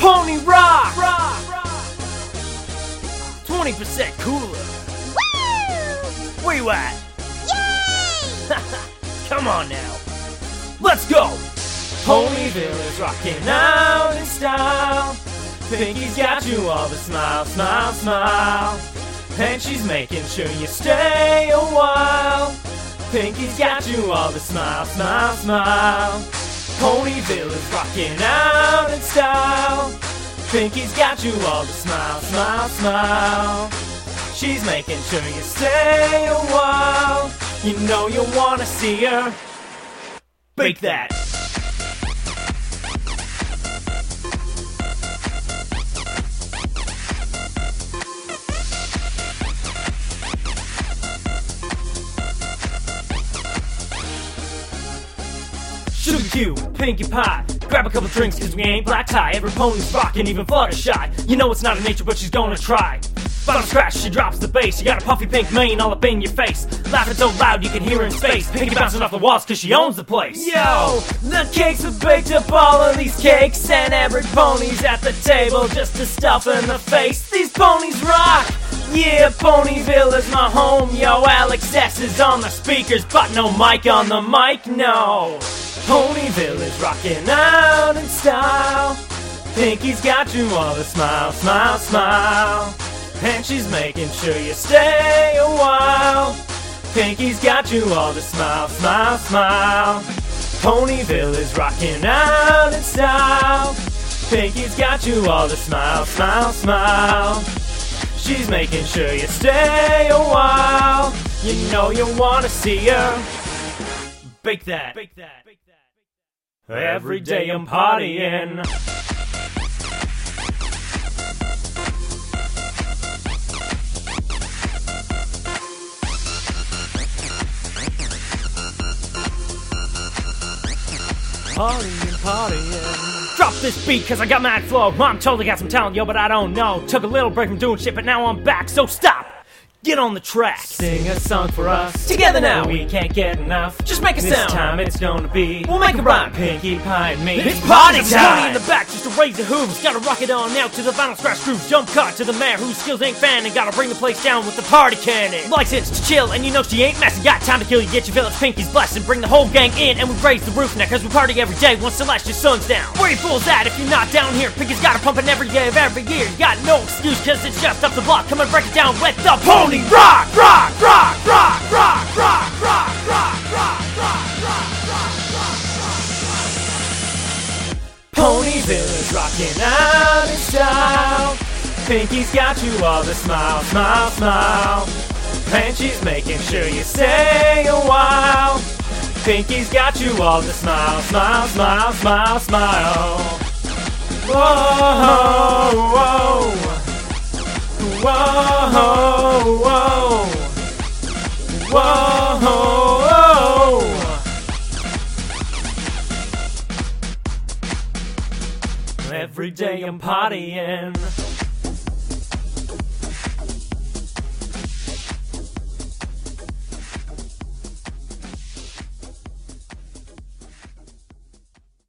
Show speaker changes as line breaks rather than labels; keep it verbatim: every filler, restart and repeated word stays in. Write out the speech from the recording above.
Pony rock! twenty percent cooler.
Woo!
Where you at?
Yay!
Come on now. Let's go! Ponyville is rocking out in style. Pinky's got you all the smile, smile, smile. And she's making sure you stay a while. Pinky's got you all the smile, smile, smile. Ponyville is rocking out in style. Pinky's got you all the smile, smile, smile. She's making sure you stay a while. You know you wanna see her. Bake that. Sugar cube, Pinkie Pie. Grab a couple drinks cause we ain't black tie. Every pony's rockin', even Fluttershy. You know it's not in nature but she's gonna try. Bottom scratch, she drops the bass. You got a puffy pink mane all up in your face. Laughing so loud you can hear her in space. Pinky bouncing off the walls cause she owns the place. Yo, the cakes have baked up all of these cakes. And every pony's at the table just to stuff in the face. These ponies rock! Yeah, Ponyville is my home. Yo, Alex S is on the speakers, but no mic on the mic, no. Ponyville is rocking out in style. Pinky's got you all the smile, smile, smile. And she's making sure you stay a while. Pinky's got you all the smile, smile, smile. Ponyville is rocking out in style. Pinky's got you all the smile, smile, smile. She's making sure you stay a while. You know you wanna see her. Bake that. Bake that. Bake that. Every day I'm partying. Partying, partying. Drop this beat cause I got mad flow. I'm totally got some talent, yo, but I don't know. Took a little break from doing shit, but now I'm back, so stop! Get on the track. Sing a song for us. Together now. We can't get enough. Just make a this sound. This time it's gonna be. We'll make a rhyme. Pinkie Pie and me. It's party time. In the back just to raise the hooves. Gotta rock it on out to the final scratch grooves. Jump cut to the mayor whose skills ain't fanning. Gotta bring the place down with the party cannon. License to chill and you know she ain't messing. Got time to kill you. Get your fill. It's Pinky's blessing. Bring the whole gang in and we raise the roof now cause we party every day once the last your sun's down. Where you fools at if you're not down here? Pinky's got a pumping every day of every year. You got no excuse cause it's just up the block. Come and break it down with the Pony Rock. Rock. Rock, rock, rock, rock, rock, rock, rock, rock, rock, rock, rock. Ponyville is rocking out in style. Pinky's got you all the smile, smile, smile. And she's making sure you stay a while. Pinky's got you all the smile, smile, smile, smile, smile. Whoa, whoa, whoa, whoa. Whoa! Every day I'm partying.